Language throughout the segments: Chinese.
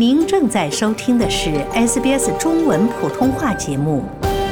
您正在收听的是 SBS 中文普通话节目。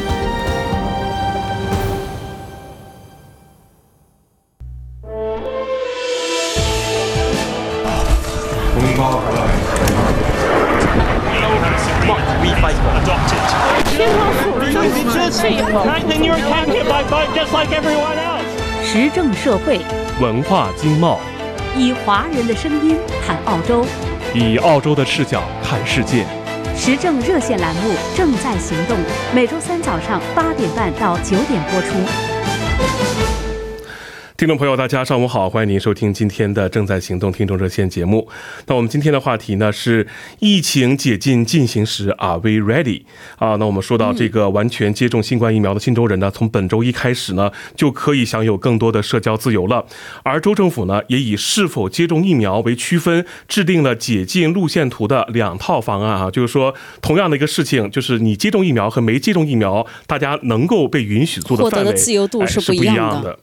时政社会， 文化经贸， 以华人的声音谈澳洲， 以澳洲的视角看世界。 时政热线栏目正在行动，每周三早上8点半到9点播出。 听众朋友大家上午好，欢迎您收听今天的正在行动听众热线节目。那我们今天的话题呢是疫情解禁进行时 Are we ready？ 那我们说到这个完全接种新冠疫苗的新州人呢，从本周一开始呢就可以享有更多的社交自由了。而州政府呢也以是否接种疫苗为区分，制定了解禁路线图的2套方案啊，就是说同样的一个事情，就是你接种疫苗和没接种疫苗，大家能够被允许做的范围， 获得的自由度是不一样的。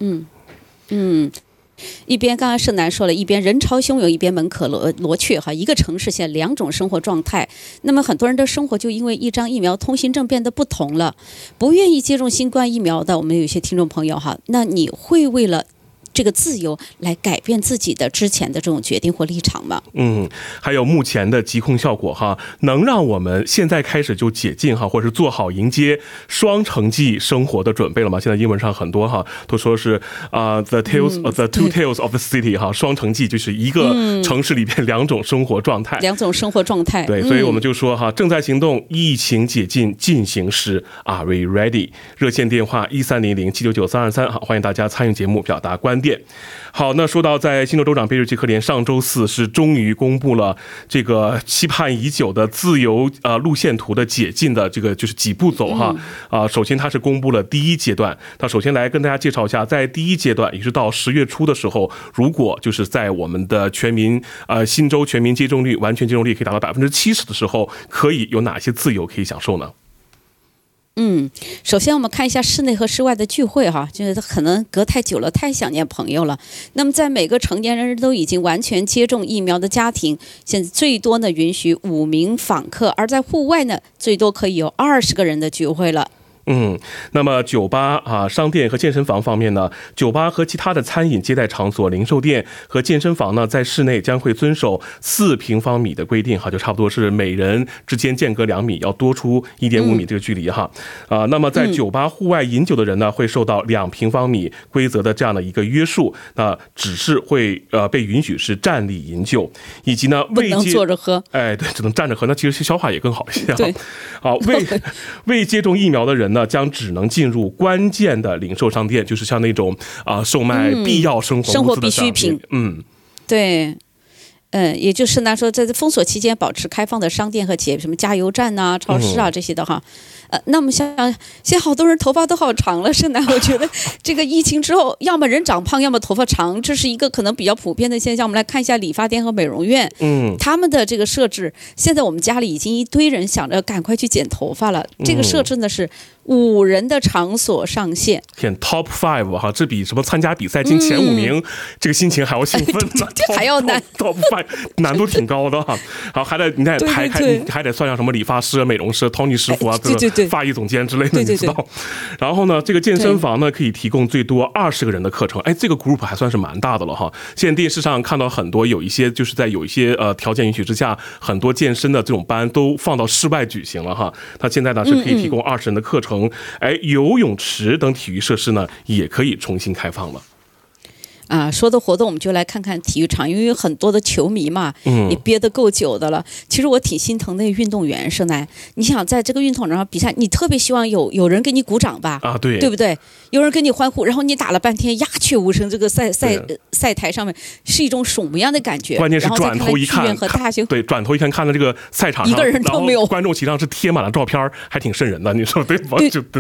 一边刚刚盛楠说了，一边人潮汹涌，一边门可罗雀哈，一个城市现在2种生活状态。那么很多人的生活就因为一张疫苗通行证变得不同了。不愿意接种新冠疫苗的，我们有些听众朋友哈，那你会为了这个自由来改变自己的之前的这种决定或立场吗？ 还有目前的疾控效果哈，能让我们现在开始就解禁哈，或者是做好迎接双城记生活的准备了吗？现在英文上很多哈都说是the two tales of the city 哈，双城记就是一个城市里边2种生活状态，对，所以我们就说哈，正在行动，疫情解禁进行时 Are we ready？ 热线电话1300-799-323，好，欢迎大家参与节目表达观点。好，那说到在新州州长贝瑞奇克连上周4是终于公布了这个期盼已久的自由路线图的解禁的这个就是几步走哈。首先他是公布了第1阶段，他首先来跟大家介绍一下，在第1阶段也是到10月初的时候，如果就是在我们的全民新州全民接种率完全接种率可以达到70%的时候，可以有哪些自由可以享受呢？ 首先我们看一下室内和室外的聚会哈，就是可能隔太久了，太想念朋友了。那么在每个成年人都已经完全接种疫苗的家庭，现在最多呢允许5名访客，而在户外呢最多可以有20个人的聚会了。 那么酒吧商店和健身房方面呢，酒吧和其他的餐饮接待场所、零售店和健身房呢，在室内将会遵守4平方米的规定哈，就差不多是每人之间间隔2米，要多出1.5米这个距离哈。那么在酒吧户外饮酒的人呢，会受到2平方米规则的这样的一个约束，那只是会被允许是站立饮酒，以及呢不能坐着喝， 对，只能站着喝，那其实消化也更好一些。 对， 好，未接种疫苗的人呢，将只能进入关键的零售商店，就是像那种售卖必要生活必需品。对，也就是呢说，在封锁期间保持开放的商店和企业，什么加油站啊、超市啊这些的哈。那么像现在好多人头发都好长了，盛楠，我觉得这个疫情之后，要么人长胖，要么头发长，这是一个可能比较普遍的现象。我们来看一下理发店和美容院，他们的这个设置，现在我们家里已经一堆人想着赶快去剪头发了。这个设置呢是5人的场所上限， 选 Top 5哈，这比什么参加比赛进前5名，这个心情还要兴奋呢， 这还要难。 Top 5难度挺高的哈。好，还得你得排开，还得算上什么理发师、美容师、Tony 师傅啊， 对， 发艺总监之类的，你知道。然后呢，这个健身房呢可以提供最多20个人的课程，这个 group 还算是蛮大的了哈。现在电视上看到很多有一些就是在有一些条件允许之下，很多健身的这种班都放到室外举行了哈。它现在呢是可以提供20人的课程，游泳池等体育设施呢也可以重新开放了。 说的活动我们就来看看体育场，因为有很多的球迷嘛，也憋得够久的了。其实我挺心疼那运动员，盛楠，你想在这个运动场上比赛，你特别希望有人给你鼓掌吧？对不对？有人给你欢呼，然后你打了半天鸦雀无声，这个赛台上面是一种什么样的感觉？ 关键是转头一看，转头一看到这个赛场上一个人都没有， 观众席上是贴满了照片，还挺瘆人的，你说对吧？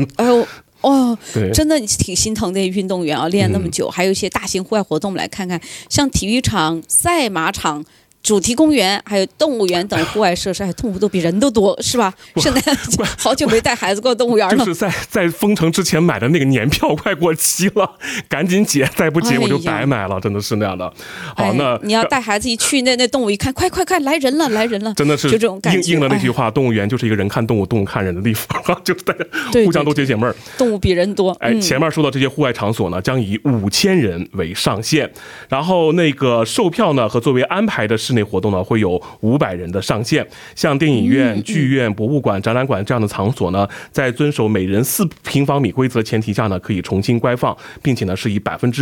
真的挺心疼的运动员啊，练那么久，还有一些大型户外活动，我们来看看，像体育场、赛马场、 主题公园、还有动物园等户外设施，还有动物都比人都多，是吧？圣诞好久没带孩子过动物园了。 就是在封城之前买的那个年票快过期了，赶紧解，再不解我就白买了，真的是那样的。好，那你要带孩子一去，那动物一看，快来人了，来人了， 真的是就这种感觉。 应了那句话，动物园就是一个人看动物，动物看人的地方，就是大家互相都解解闷儿。 动物比人多。 前面说到这些户外场所呢，将以5000人为上限，然后那个售票呢和作为安排的室内活动呢，会有500人的上限。像电影院、剧院、博物馆、展览馆这样的场所呢，在遵守每人4平方米规则的前提下呢，可以重新开放，并且呢是以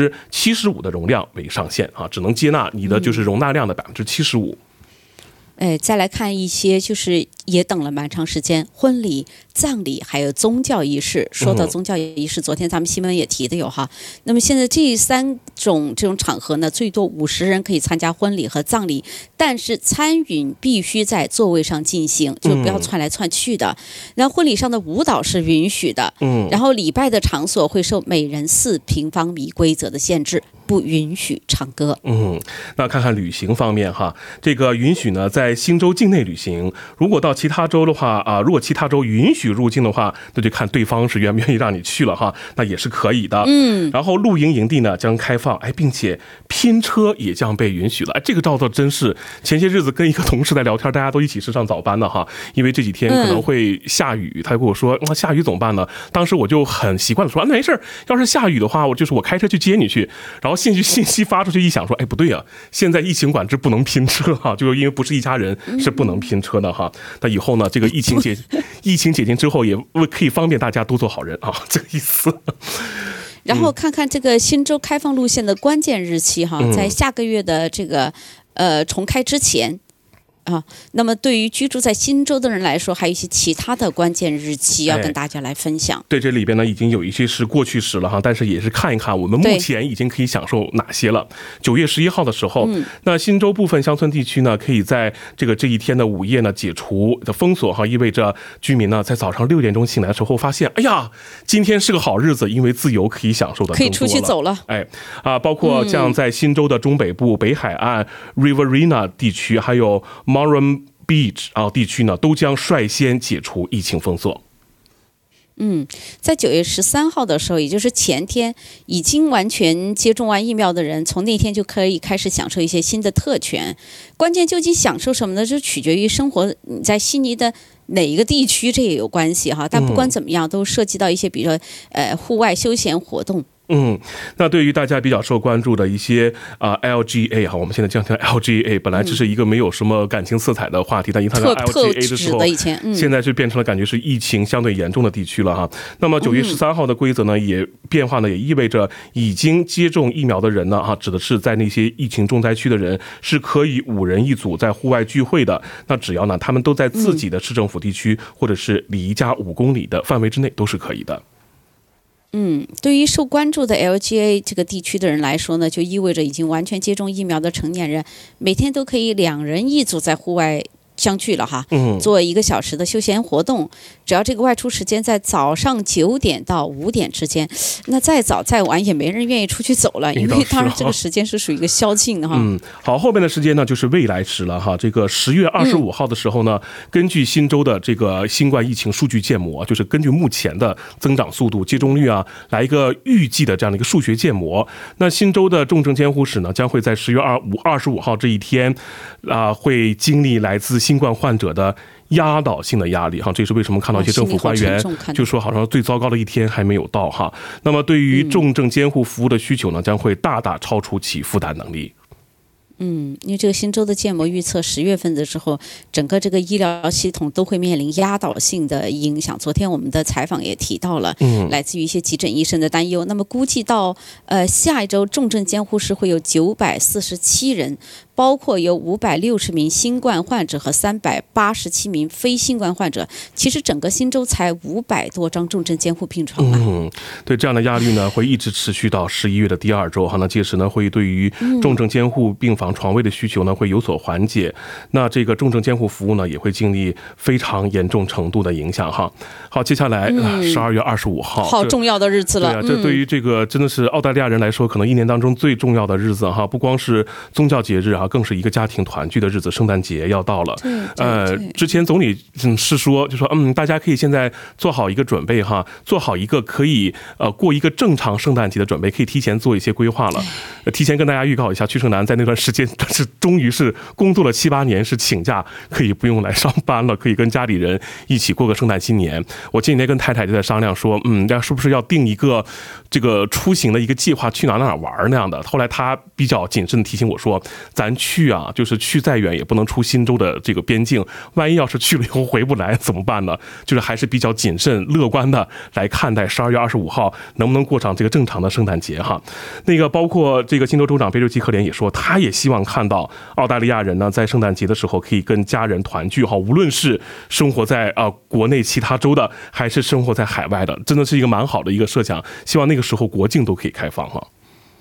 75%的容量为上限啊，只能接纳你的就是容纳量的75%。 再来看一些就是也等了蛮长时间，婚礼、葬礼还有宗教仪式。说到宗教仪式，昨天咱们新闻也提的有哈。那么现在这3种这种场合呢，最多50人可以参加婚礼和葬礼，但是参与必须在座位上进行，就不要窜来窜去的。然后婚礼上的舞蹈是允许的，然后礼拜的场所会受每人4平方米规则的限制，不允许唱歌。 那看看旅行方面哈，这个允许呢在新州境内旅行，如果到其他州的话如果其他州允许入境的话，那就看对方是愿不愿意让你去了哈，那也是可以的。然后露营营地呢将开放，并且拼车也将被允许了。这个倒真是前些日子跟一个同事在聊天，大家都一起是上早班的哈，因为这几天可能会下雨，他跟我说下雨怎么办呢？当时我就很习惯的说没事，要是下雨的话，我开车去接你去。然后信息发出去一想说，不对啊，现在疫情管制不能拼车哈，就是因为不是一家人是不能拼车的哈。那以后呢，这个疫情解禁之后，也可以方便大家多做好人啊，这个意思。 然后看看这个新州开放路线的关键日期哈，在下个月的这个重开之前。那么对于居住在新州的人来说，还有一些其他的关键日期要跟大家来分享。 对，这里边呢已经有一些是过去时了哈，但是也是看一看我们目前已经可以享受哪些了。9月11号的时候，那新州部分乡村地区呢，可以在这一天的午夜呢解除的封锁哈，意味着居民呢在早上6点钟醒来的时候发现，哎呀，今天是个好日子，因为自由可以享受的更多了，可以出去走了。 包括像在新州的中北部、北海岸、Riverina 地区，还有Moran Beach 地区呢，都将率先解除疫情封锁。 在9月13号的时候，也就是前天，已经完全接种完疫苗的人，从那天就可以开始享受一些新的特权。关键究竟享受什么呢？就取决于生活你在悉尼的哪一个地区，这也有关系哈。但不管怎么样，都涉及到一些比如说户外休闲活动。 那对于大家比较受关注的一些LGA 哈，我们现在讲LGA， 本来只是一个没有什么感情色彩的话题，但一谈到 LGA 的时候，现在就变成了感觉是疫情相对严重的地区了哈。那么9月13号的规则呢，也变化呢，也意味着已经接种疫苗的人呢，指的是在那些疫情重灾区的人，是可以5人一组在户外聚会的。那只要呢，他们都在自己的市政府地区或者是离家5公里的范围之内，都是可以的。 对于受关注的 LGA 这个地区的人来说呢，就意味着已经完全接种疫苗的成年人，每天都可以2人一组在户外相聚了哈，做1个小时的休闲活动，只要这个外出时间在早上9点到5点之间，那再早再晚也没人愿意出去走了，因为当然这个时间是属于一个宵禁的哈。 好，后边的时间呢就是未来时了哈。这个10月25号的时候呢，根据新州的这个新冠疫情数据建模，就是根据目前的增长速度、接种率来一个预计的这样的一个数学建模。那新州的重症监护室呢，将会在10月25号这一天会经历来自新冠患者的压倒性的压力哈，这是为什么看到一些政府官员就说好像最糟糕的一天还没有到哈。那么对于重症监护服务的需求呢，将会大大超出其负担能力。 因为这个新州的建模预测10月份的时候，整个这个医疗系统都会面临压倒性的影响。昨天我们的采访也提到了，来自于一些急诊医生的担忧。那么估计到下一周重症监护室会有947人，包括有560名新冠患者和387名非新冠患者。其实整个新州才500多张重症监护病床啊。 对，这样的压力呢会一直持续到11月的第2周哈。那届时呢会对于重症监护病房床位的需求呢会有所缓解。那这个重症监护服务呢也会经历非常严重程度的影响哈。好，接下来12月25号， 好重要的日子了。 对这对于这个真的是澳大利亚人来说，可能1年当中最重要的日子哈。不光是宗教节日更是一个家庭团聚的日子，圣诞节要到了。之前总理是说，就说大家可以现在做好一个准备哈，做好一个可以过一个正常圣诞节的准备，可以提前做一些规划了。提前跟大家预告一下，曲胜男在那段时间是终于是工作了7、8年，是请假可以不用来上班了，可以跟家里人一起过个圣诞新年。我前几天跟太太就在商量说，是不是要定一个这个出行的一个计划，去哪玩那样的。后来他比较谨慎的提醒我说，咱去啊，就是去再远也不能出新州的这个边境，万一要是去了以后回不来怎么办呢？就是还是比较谨慎乐观的来看待12月25号能不能过上这个正常的圣诞节哈。那个包括这个新州州长贝瑞基克连也说，他也希望看到澳大利亚人呢在圣诞节的时候可以跟家人团聚哈，无论是生活在国内其他州的，还是生活在海外的，真的是一个蛮好的一个设想。希望那个时候国境都可以开放哈。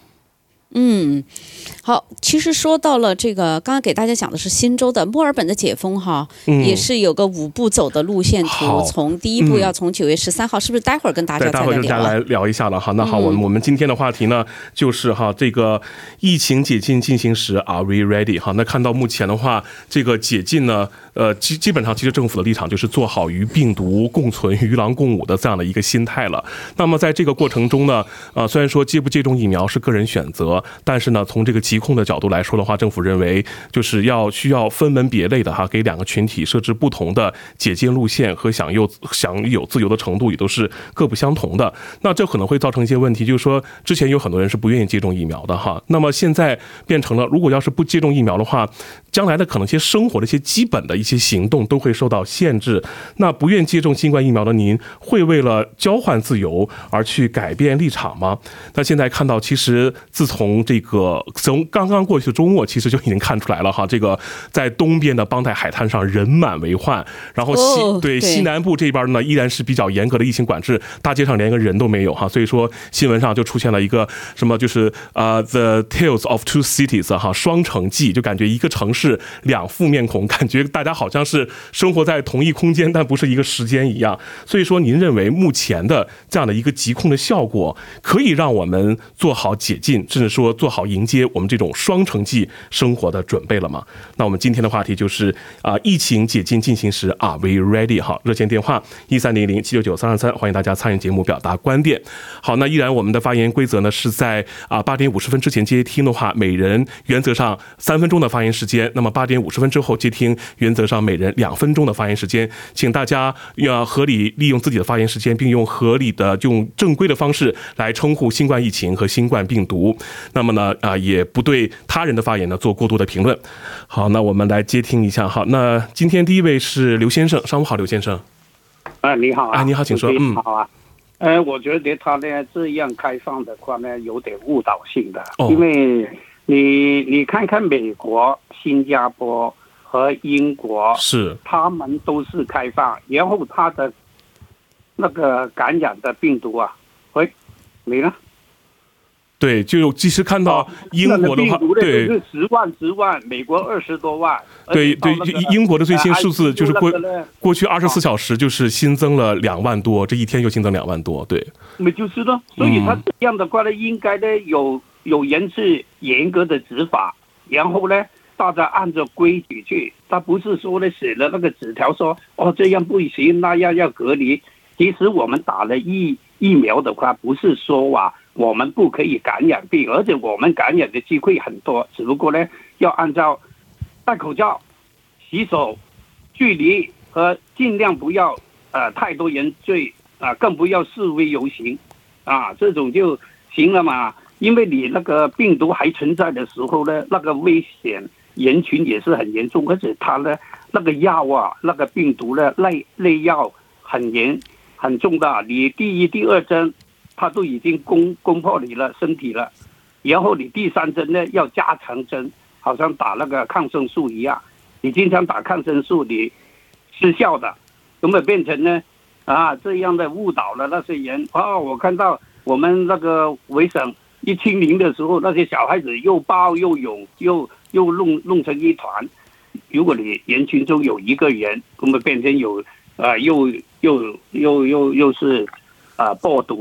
好，其实说到了这个，刚刚给大家讲的是新州的墨尔本的解封哈，也是有个5步走的路线图，从第一步要从9月13号，是不是待会儿跟大家再来聊一下了哈？那好，我们今天的话题呢，就是哈这个疫情解禁进行时 ，Are we ready？ 哈，那看到目前的话，这个解禁呢，基本上其实政府的立场就是做好与病毒共存、与狼共舞的这样的一个心态了。那么在这个过程中呢，虽然说接不接种疫苗是个人选择，但是呢，从这个疾控的角度来说的话，政府认为就是需要分门别类的哈，给2个群体设置不同的解禁路线和享有自由的程度也都是各不相同的。那这可能会造成一些问题，就是说之前有很多人是不愿意接种疫苗的哈，那么现在变成了，如果要是不接种疫苗的话，将来的可能一些生活的一些基本的一些行动都会受到限制。那不愿接种新冠疫苗的您，会为了交换自由而去改变立场吗？那现在看到，其实自从刚刚过去的周末，其实就已经看出来了哈，这个在东边的邦代海滩上人满为患，然后西南部这边呢依然是比较严格的疫情管制，大街上连个人都没有哈，所以说新闻上就出现了一个什么，就是The Tales of Two Cities 哈，双城记，就感觉一个城市2副面孔，感觉大家好像是生活在同一空间，但不是一个时间一样。所以说，您认为目前的这样的一个疾控的效果，可以让我们做好解禁，甚至说做好迎接我们这种双城记生活的准备了吗？那我们今天的话题就是疫情解禁进行时 Are we ready？ 好，热线电话1300-799-323，欢迎大家参与节目表达观点。好，那依然我们的发言规则呢是在8点50分之前接听的话，每人原则上3分钟的发言时间，那么8点50分之后接听，原则上每人2分钟的发言时间。请大家要合理利用自己的发言时间，并用合理的用正规的方式来称呼新冠疫情和新冠病毒。那么呢也不对他人的发言呢做过多的评论。好，那我们来接听一下。好，那今天第一位是刘先生，上午好，刘先生。 你好啊。 你好，请说。 好啊。我觉得他呢这样开放的话呢，有点误导性的，因为你看看美国、新加坡和英国，是他们都是开放，然后他的那个感染的病毒没了。 对，就即使看到英国的话，对， 是10万，美国20多万。 对，英国的最新数字就是过去24小时就是新增了2万多，这一天就新增2万多，对。 没就是呢，所以他这样的话呢，应该呢有人是严格的执法，然后呢大家按照规矩去，他不是说呢写了那个纸条说这样不行，那样要隔离。其实我们打了疫苗的话，不是说我们不可以感染病，而且我们感染的机会很多，只不过呢要按照戴口罩、洗手、距离和尽量不要太多人聚更不要示威游行这种就行了嘛。因为你那个病毒还存在的时候呢，那个危险人群也是很严重，而且它呢那个药那个病毒呢类药很重的，你第1、第2针它都已经攻破你了身体了，然后你第3针呢要加强针，好像打那个抗生素一样，你经常打抗生素你失效的，那么变成呢这样的误导了那些人。我看到我们那个维省一清零的时候，那些小孩子又抱又涌又弄成一团，如果你人群中有1个人，那么变成有又是播毒了。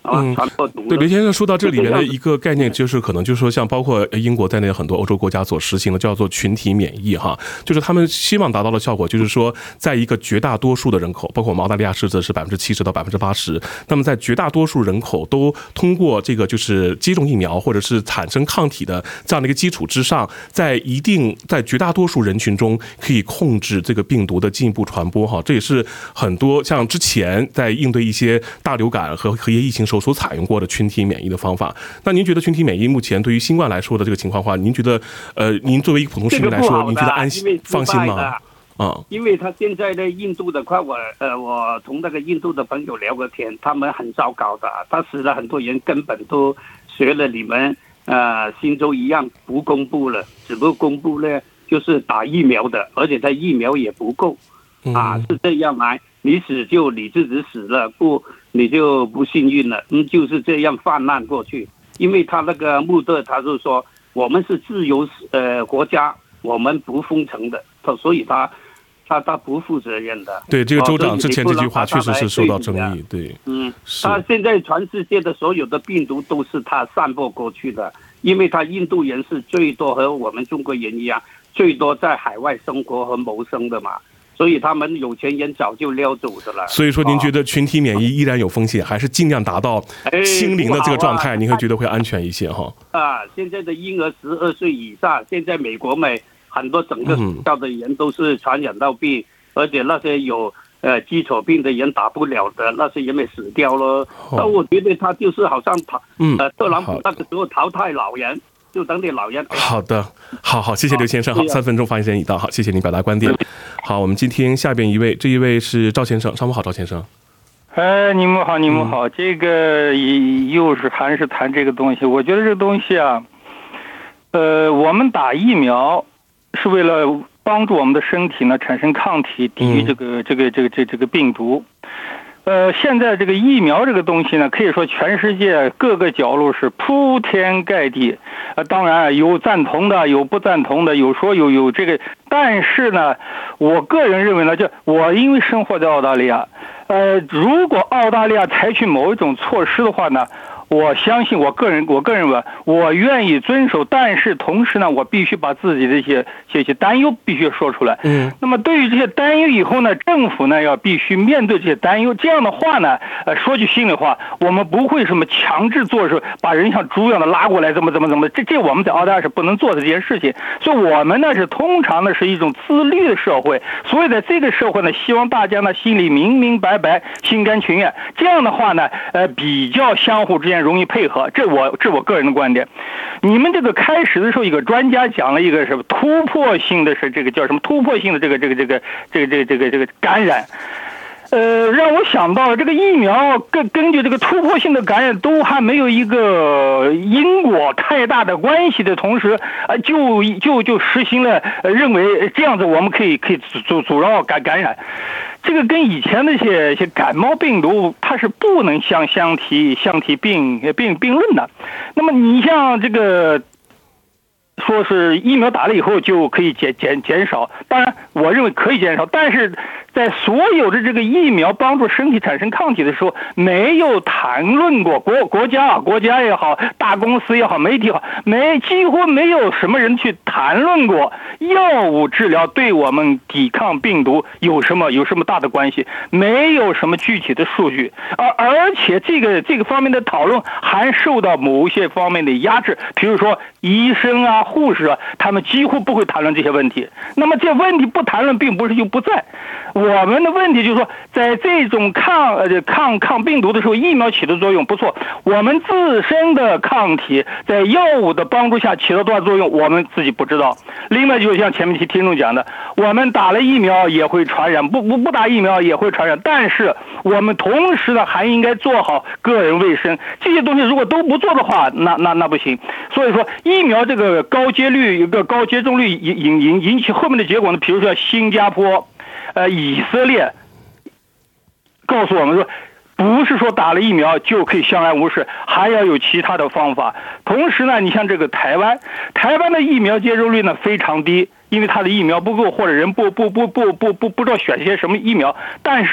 传播毒。 对，刘先生说到这里面的一个概念，就是可能就是说，像包括英国在内很多欧洲国家所实行的叫做群体免疫哈，就是他们希望达到的效果，就是说，在一个绝大多数的人口，包括我们澳大利亚是70%到80%，那么在绝大多数人口都通过这个就是接种疫苗或者是产生抗体的这样的一个基础之上，在绝大多数人群中可以控制这个病毒的进一步传播哈，这也是很多像之前在应对一些大流感和一些疫情时候所采用过的群体免疫的方法。那您觉得群体免疫目前对于新冠来说的这个情况的话，您觉得您作为一个普通市民来说，您觉得放心吗？ 因为他现在的印度的话，我同那个印度的朋友聊过天，他们很糟糕的，他死了很多人，根本都学了你们新州一样不公布了，只不过公布呢就是打疫苗的，而且他疫苗也不够是这样来，你死就你自己死了，不你就不幸运了，就是这样泛滥过去。因为他那个穆特他就说我们是自由国家，我们不封城的，所以他不负责任的。 对，这个州长之前这句话确实是受到争议。对， 他现在全世界的所有的病毒都是他散播过去的，因为他印度人是最多和我们中国人一样，最多在海外生活和谋生的嘛。所以他们有钱人早就撩走的了。 所以说，您觉得群体免疫依然有风险，还是尽量达到清零的这个状态，您会觉得会安全一些哈？ 现在的婴儿12岁以上，现在美国很多整个学校的人都是传染到病，而且那些有基础病的人打不了的那些人也死掉了。那我觉得他就是好像特朗普那个时候淘汰老人。就等你老人。 好的，好，谢谢刘先生。好，3分钟发言时间已到，好，谢谢您表达观点。好，我们今天下边这一位是赵先生，上午好，赵先生。 你们好，这个又是还是谈这个东西，我觉得这个东西啊，我们打疫苗是为了帮助我们的身体呢产生抗体，抵御这个病毒。现在这个疫苗这个东西呢，可以说全世界各个角落是铺天盖地，当然有赞同的，有不赞同的，有说有这个，但是呢，我个人认为呢，就我因为生活在澳大利亚，如果澳大利亚采取某一种措施的话呢，我相信我个人认为我愿意遵守，但是同时呢，我必须把自己的这些担忧必须说出来。那么对于这些担忧以后呢，政府呢要必须面对这些担忧。这样的话呢，说句心里话，我们不会什么强制做事，把人像猪一样的拉过来，怎么，这我们在澳大利亚是不能做的这件事情。所以我们呢是通常呢是一种自律的社会，所以在这个社会呢，希望大家呢心里明明白白，心甘情愿。这样的话呢，比较相互之间容易配合，这我个人的观点。你们这个开始的时候，一个专家讲了一个什么突破性的，是这个叫什么突破性的这个感染，让我想到了这个疫苗根据这个突破性的感染都还没有一个因果太大的关系的同时，就实行了认为这样子我们可以阻挠感染。这个跟以前那些感冒病毒它是不能相提并论的。那么你像这个说是疫苗打了以后就可以减少，当然我认为可以减少，但是在所有的这个疫苗帮助身体产生抗体的时候，没有谈论过国家也好，大公司也好，媒体也好，几乎没有什么人去谈论过药物治疗对我们抵抗病毒有什么大的关系，没有什么具体的数据，而且这个方面的讨论还受到某些方面的压制，比如说医生啊、护士啊，他们几乎不会谈论这些问题。那么这问题不谈论，并不是就不在。我们的问题就是说，在这种抗病毒的时候，疫苗起的作用不错，我们自身的抗体在药物的帮助下起到多少作用，我们自己不知道。另外，就像前面听众讲的，我们打了疫苗也会传染，不打疫苗也会传染，但是我们同时呢还应该做好个人卫生。这些东西如果都不做的话，那不行。所以说，疫苗这个高接种率引起后面的结果呢，比如说新加坡。以色列告诉我们说，不是说打了疫苗就可以相安无事，还要有其他的方法。同时呢，你像这个台湾的疫苗接种率呢非常低，因为它的疫苗不够，或者人不知道选些什么疫苗，但是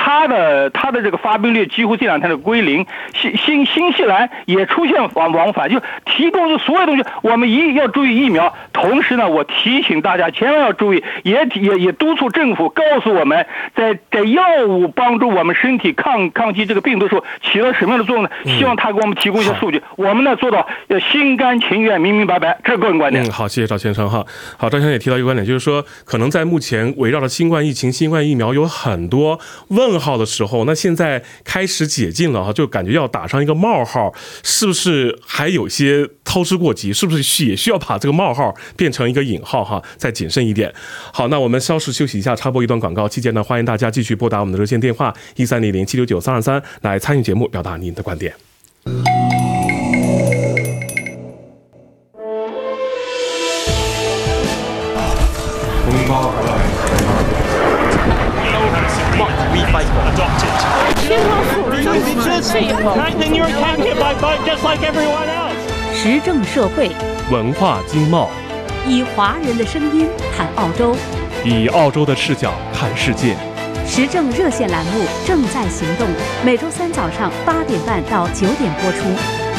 它的这个发病率几乎这2天的归零。新西兰也出现往返，就提供的所有东西，我们要注意疫苗。同时呢，我提醒大家千万要注意，也督促政府告诉我们，在药物帮助我们身体抗击这个病毒的时候起到什么样的作用呢？希望他给我们提供一些数据，我们呢做到心甘情愿、明明白白，这是个人观点。 好，谢谢赵先生哈。好，赵先生也提到一个观点，就是说，可能在目前围绕着新冠疫情、新冠疫苗有很多问号的时候，那现在开始解禁了哈，就感觉要打上一个冒号，是不是还有些操之过急？是不是也需要把这个冒号变成一个引号哈，再谨慎一点？好，那我们稍事休息一下，插播一段广告。期间呢，欢迎大家继续拨打我们的热线电话1300-769-323来参与节目，表达您的观点。 时政社会， 文化经贸， 以华人的声音谈澳洲， 以澳洲的视角看世界。 时政热线栏目正在行动，每周3早上8点半到9点播出。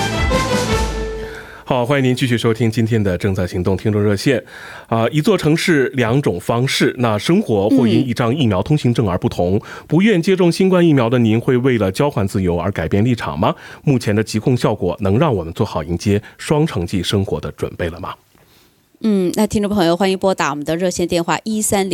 好，欢迎您继续收听今天的正在行动听众热线。一座城市2种方式，那生活或因一张疫苗通行证而不同。不愿接种新冠疫苗的您，会为了交换自由而改变立场吗？目前的疾控效果能让我们做好迎接双城记生活的准备了吗？ 那听众朋友，欢迎拨打我们的热线电话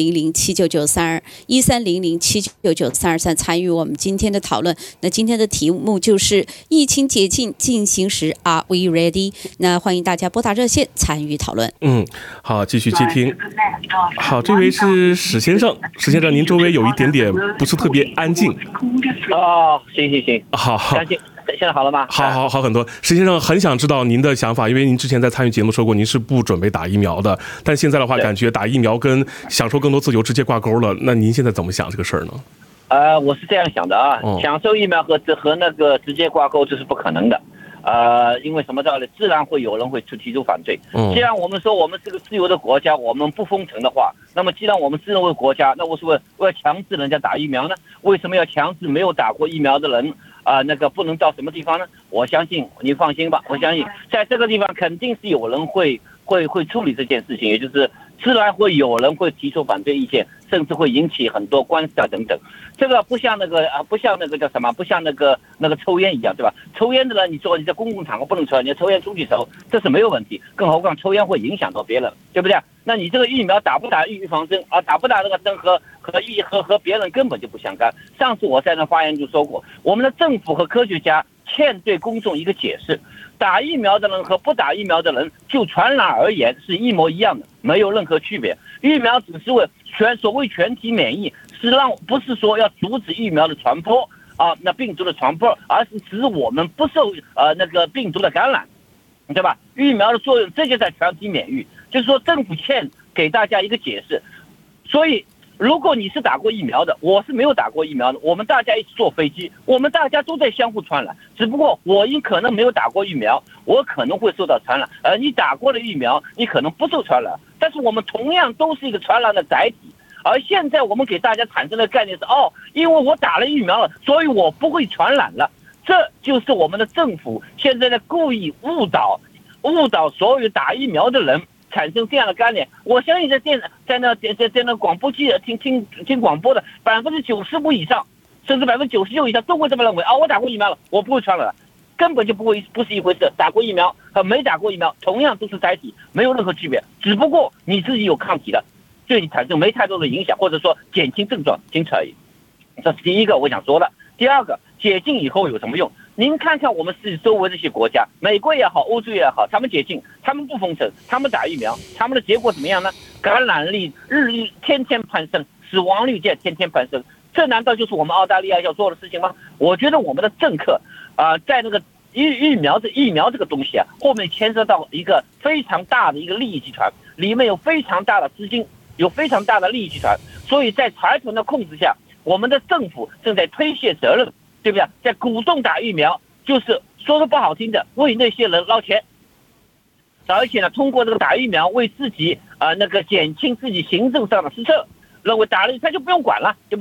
1300-799-321，1300-799-323，参与我们今天的讨论。那今天的题目就是疫情解禁进行时 ，Are we ready？ 那欢迎大家拨打热线参与讨论。 好，继续接听。好，这位是史先生，史先生，您周围有一点点不是特别安静。 行， 好。 现在好了吗？ 好很多。史先生很想知道您的想法，因为您之前在参与节目说过您是不准备打疫苗的，但现在的话感觉打疫苗跟享受更多自由直接挂钩了，那您现在怎么想这个事儿呢？ 我是这样想的啊，享受疫苗和那个直接挂钩这是不可能的。因为什么道理？自然会有人会提出反对。既然我们说我们是个自由的国家，我们不封城的话，那么既然我们自由的国家，那我要强制人家打疫苗呢？为什么要强制没有打过疫苗的人那个不能到什么地方呢？我相信你放心吧，我相信在这个地方肯定是有人会处理这件事情，也就是自然会有人会提出反对意见，甚至会引起很多官司等等。这个不像那个叫什么，不像那个抽烟一样，对吧？抽烟的人，你在公共场合不能抽，你抽烟出去抽，这是没有问题。更何况抽烟会影响到别人，对不对？那你这个疫苗打不打预防针打不打那个针和别人根本就不相干。上次我在那发言就说过，我们的政府和科学家欠对公众一个解释。打疫苗的人和不打疫苗的人就传染而言是一模一样的，没有任何区别。疫苗只是为所谓全体免疫，不是说要阻止疫苗的传播那病毒的传播，而是使我们不受那个病毒的感染，对吧？疫苗的作用，这就在全体免疫，就是说政府欠给大家一个解释。所以如果你是打过疫苗的，我是没有打过疫苗的，我们大家一起坐飞机，我们大家都在相互传染，只不过我可能没有打过疫苗，我可能会受到传染，而你打过了疫苗，你可能不受传染，但是我们同样都是一个传染的载体。而现在我们给大家产生的概念是因为我打了疫苗了，所以我不会传染了。这就是我们的政府现在在故意误导所有打疫苗的人，产生这样的概念。我相信在那广播机听广播的95%以上，甚至99%以上都会这么认为我打过疫苗了，我不会传染了，根本就不是一回事。打过疫苗和没打过疫苗同样都是载体，没有任何区别，只不过你自己有抗体的，对你产生没太多的影响，或者说减轻症状，仅此而已。这是第一个我想说的。第二个，解禁以后有什么用？您看看我们自己周围这些国家，美国也好，欧洲也好，他们解禁，他们不封城，他们打疫苗，他们的结果怎么样呢？感染力日天天攀升，死亡率天天攀升。这难道就是我们澳大利亚要做的事情吗？我觉得我们的政客在那个疫苗这个东西后面牵涉到一个非常大的一个利益集团，里面有非常大的资金，有非常大的利益集团，所以在财团的控制下，我们的政府正在推卸责任，对不对？在鼓动打疫苗，就是说的不好听的，为那些人捞钱，而且呢，通过这个打疫苗为自己那个减轻自己行政上的失策，认为打了他就不用管了，对不对？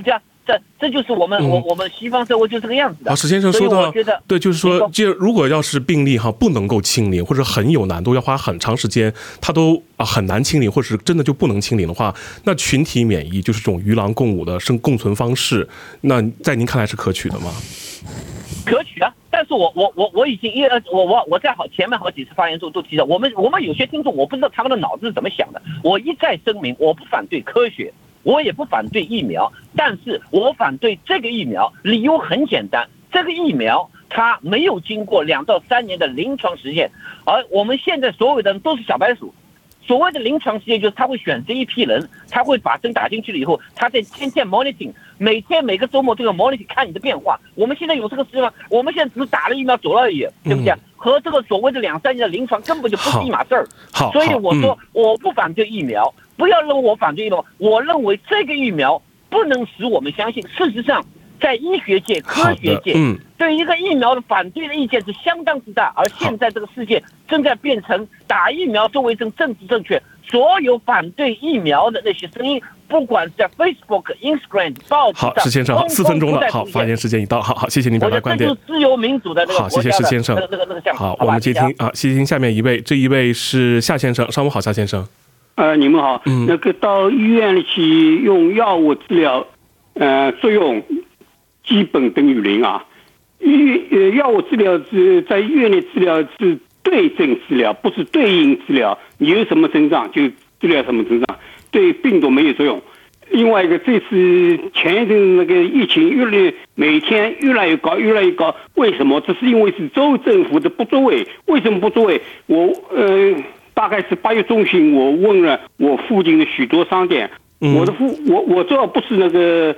这就是我们西方社会就这个样子的。 石先生说到，对，就是说，如果要是病例不能够清零，或者很有难度，要花很长时间，它都很难清零，或者是真的就不能清零的话，那群体免疫就是这种鱼狼共舞的共存方式，那在您看来是可取的吗？ 可取啊，但是我已经我在前面好几次发言中都提到，我们有些听众我不知道他们的脑子是怎么想的。我一再声明，我不反对科学，我也不反对疫苗，但是我反对这个疫苗，理由很简单，这个疫苗它没有经过2到3年的临床实验，而我们现在所有的人都是小白鼠。所谓的临床实验就是他会选择一批人，他会把针打进去了以后，他在天天 monitoring， 每个周末都要 monitoring 看你的变化。我们现在有这个实验吗？我们现在只是打了疫苗走了而已，对不对？和这个所谓的2、3年的临床根本就不是一码事儿。所以我说我不反对疫苗，不要认为我反对疫苗，我认为这个疫苗不能使我们相信。事实上，在医学界、科学界，对一个疫苗的反对的意见是相当之大，而现在这个世界正在变成打疫苗作为一种政治正确，所有反对疫苗的那些声音，不管是在 Facebook、Instagram、报纸上， 好，石先生，4分钟了，好，发言时间已到，好，谢谢您表达观点。 这就是自由民主的那个国家的。 好，谢谢石先生。好，我们接听接听下面一位，这一位是夏先生，上午好，夏先生。 你们好，那个到医院里去用药物治疗，作用基本等于0啊。药物治疗是在医院里治疗是对症治疗，不是对应治疗。你有什么症状就治疗什么症状，对病毒没有作用。另外一个，这次前一阵那个疫情每天越来越高，为什么？这是因为是州政府的不作为。为什么不作为？大概是8月中旬，我问了我附近的许多商店，我这不是那个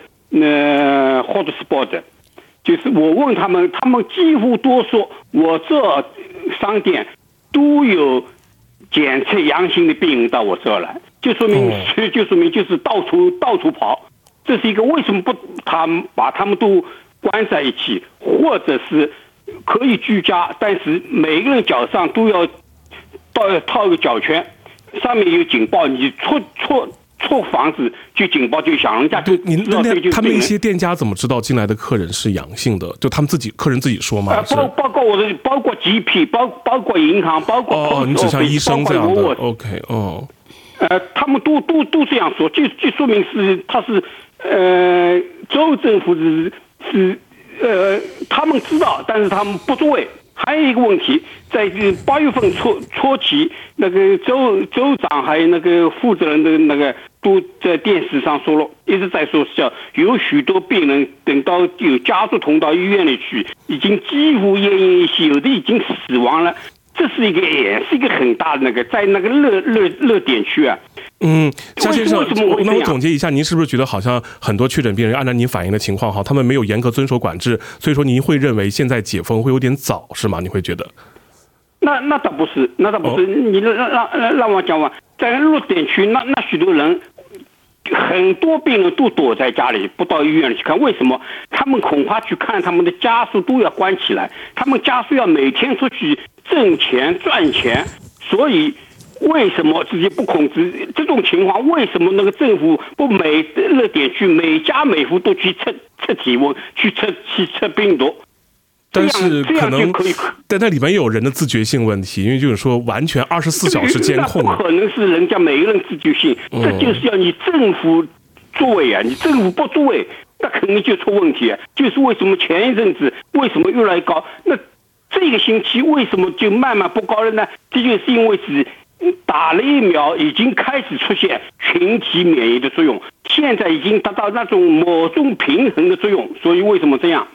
hotspot， 就是我问他们几乎都说我这商店都有检测阳性的病人到我这来，就说明就是到处跑。这是一个为什么不把他们都关在一起，或者是可以居家，但是每个人脚上都要套一个脚圈，上面有警报，你错房子就警报就响，人家就他们一些店家怎么知道进来的客人是阳性的？就他们客人自己说吗？ 包括 GP， 包括银行，包括你指向医生这样的 ，OK， 他们都这样说，就说明他是州政府是他们知道，但是他们不作为。还有一个问题，在8月份初期，那个州长还有那个负责人的那个都在电视上说了，一直在说是有许多病人等到有家属同到医院里去，已经几乎奄奄一息，有的已经死亡了。这是也是一个很大的那个在那个热点区啊。 夏先生，那我总结一下，您是不是觉得好像很多确诊病人按照您反映的情况他们没有严格遵守管制，所以说您会认为现在解封会有点早，是吗？你会觉得？ 那倒不是，你让我讲完，在热点区那许多人。很多病人都躲在家里，不到医院里去看。为什么？他们恐怕去看他们的家属都要关起来，他们家属要每天出去挣钱赚钱，所以为什么自己不控制这种情况？为什么那个政府不每热点区每家每户都去测体温，去测病毒？ 但是可能，但那里面有人的自觉性问题，因为就是说完全24小时监控， 不可能是人家每个人自觉性，这就是要你政府作为啊，你政府不作为，那肯定就出问题啊。就是为什么前一阵子为什么越来越高，那这个星期为什么就慢慢不高了呢？这就是因为是打了疫苗，已经开始出现群体免疫的作用，现在已经达到那种某种平衡的作用，所以为什么这样？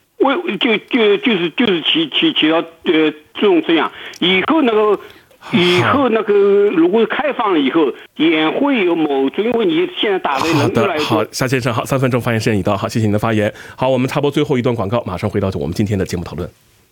就是起到这种这样，以后那个如果开放了以后，也会有某种，因为你现在打的人越来越多。 好，夏先生，好，3分钟发言时间已到，好，谢谢您的发言。好，我们插播最后一段广告，马上回到我们今天的节目讨论。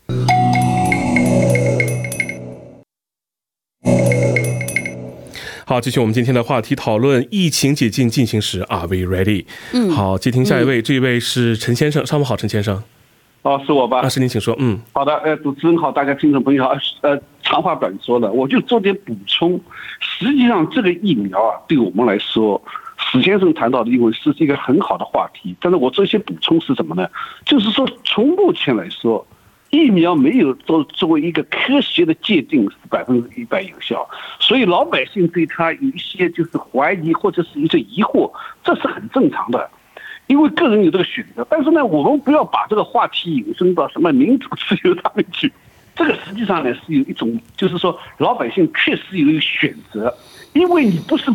好，继续我们今天的话题讨论，疫情解禁进行时 ，Are we ready？ 好，接听下一位，这一位是陈先生，上午好，陈先生。 是我吧？ 是您，请说。 好的，主持人好，大家听众朋友好。长话短说的，我就做点补充。实际上，这个疫苗对我们来说史先生谈到的，因为是一个很好的话题。但是我这些补充是什么呢？就是说，从目前来说，疫苗没有作为一个科学的界定是100%有效，所以老百姓对它有一些就是怀疑或者是一些疑惑，这是很正常的。因为个人有这个选择，但是呢，我们不要把这个话题引申到什么民主自由上面去。这个实际上呢是有一种，就是说老百姓确实有一个选择，因为你不是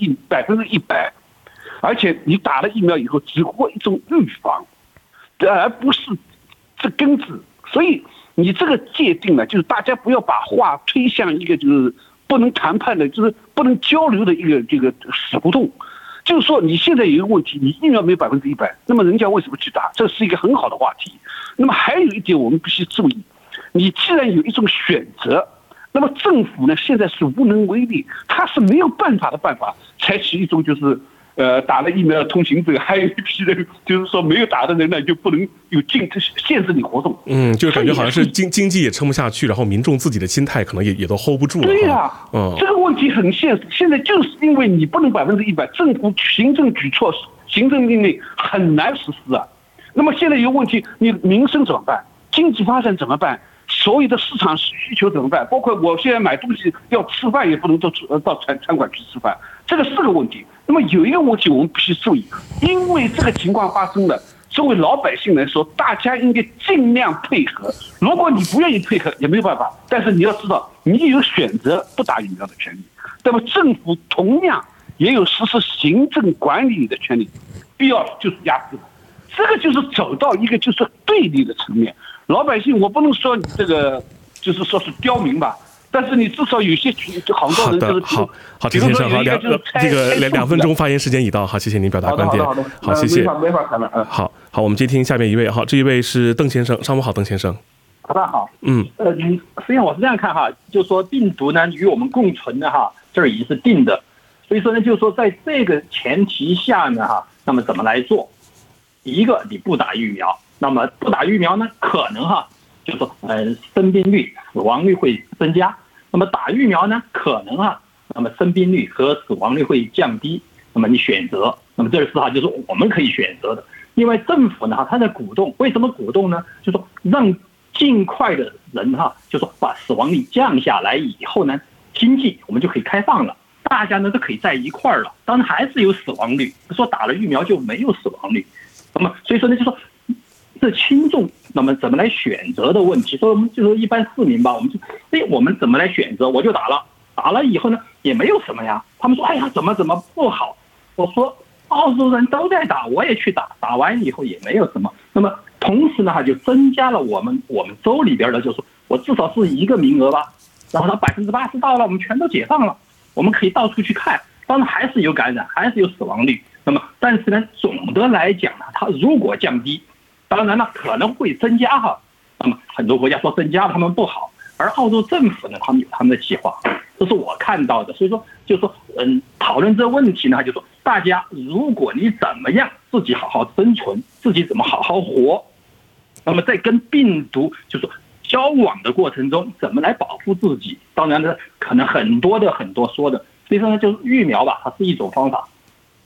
100%，而且你打了疫苗以后只获一种预防，而不是这根治。所以你这个界定呢，就是大家不要把话推向一个就是不能谈判的，就是不能交流的一个这个死胡同。就是说，你现在有一个问题，你疫苗没有100%，那么人家为什么去打？这是一个很好的话题。那么还有一点，我们必须注意，你既然有一种选择，那么政府呢现在是无能为力，他是没有办法采取一种就是打了疫苗的通行证，还有一批人就是说没有打的人呢就不能有限制你活动。 就感觉好像是经济也撑不下去，然后民众自己的心态可能也都 hold 不住了。 对呀，这个问题很现实。现在就是因为你不能100%，政府行政举措、行政命令很难实施啊。那么现在有问题，你民生怎么办？经济发展怎么办？所有的市场需求怎么办？包括我现在买东西要吃饭也不能到餐馆去吃饭，这个是个问题。那么有一个问题我们必须注意，因为这个情况发生了，作为老百姓来说，大家应该尽量配合。如果你不愿意配合也没有办法，但是你要知道，你有选择不打疫苗的权利。那么政府同样也有实施行政管理的权利，必要就是压制。这个就是走到一个就是对立的层面。老百姓，我不能说你这个就是说是刁民吧，但是你至少有些好多人就是好，陈先生，好，这个2分钟发言时间已到，好，谢谢您表达观点，好，谢谢， 没法谈了， 好，我们接听下面一位，好，这一位是邓先生，上午好，邓先生， 大家好，实际上我是这样看哈，就是说病毒呢与我们共存的哈，这已经是定的，所以说呢，就是说在这个前提下呢哈，那么怎么来做？一个你不打疫苗。那么不打疫苗呢，可能哈，就是说生病率、死亡率会增加。那么打疫苗呢，可能哈，那么生病率和死亡率会降低。那么你选择，那么这是哈，就是我们可以选择的。因为政府呢哈，他在鼓动，为什么鼓动呢？就是说让尽快的人哈，就是说把死亡率降下来以后呢，经济我们就可以开放了，大家呢都可以在一块儿了。当然还是有死亡率，说打了疫苗就没有死亡率。那么所以说呢，就说。这轻重，那么怎么来选择的问题？所以我们就说一般市民吧，我们怎么来选择？我就打了以后呢，也没有什么呀。他们说，哎呀，怎么不好？我说，澳洲人都在打，我也去打，打完以后也没有什么。那么同时呢，就增加了我们州里边的，就是说我至少是1个名额吧。然后它80%到了，我们全都解放了，我们可以到处去看。当然还是有感染，还是有死亡率。那么但是呢，总的来讲呢，它如果降低。当然了，可能会增加哈。那么很多国家说增加他们不好，而澳洲政府呢，他们有他们的计划，这是我看到的。所以说，就是说，讨论这个问题呢，就是说，大家如果你怎么样自己好好生存，自己怎么好好活，那么在跟病毒就是说交往的过程中，怎么来保护自己？当然呢，可能很多说的，所以说呢，就是疫苗吧，它是一种方法。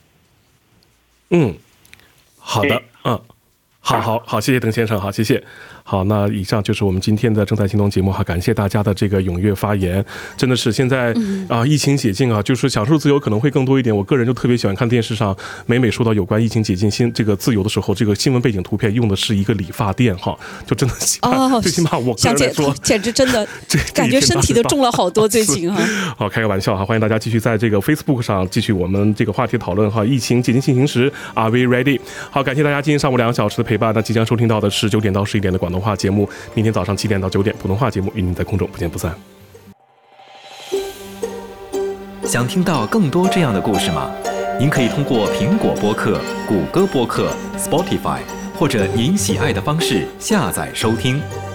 好的，好，谢谢邓先生，好，谢谢。好，那以上就是我们今天的正在行动节目哈，感谢大家的这个踊跃发言。真的是现在疫情解禁啊，就是享受自由可能会更多一点。我个人就特别喜欢看电视上每说到有关疫情解禁这个自由的时候，这个新闻背景图片用的是一个理发店哈，就真的最起码我个人来说， 简直真的感觉身体都重了好多最近哈。 好，开个玩笑哈，欢迎大家继续在这个 Facebook 上继续我们这个话题讨论哈，疫情解禁进行时 Are we ready？ 好，感谢大家今天上午2个小时的陪伴。那即将收听到的是9点到11点的广东话节目，明天早上7点到9点普通话节目与您在空中不见不散。 想听到更多这样的故事吗？您可以通过苹果播客、谷歌播客、Spotify 或者您喜爱的方式下载收听。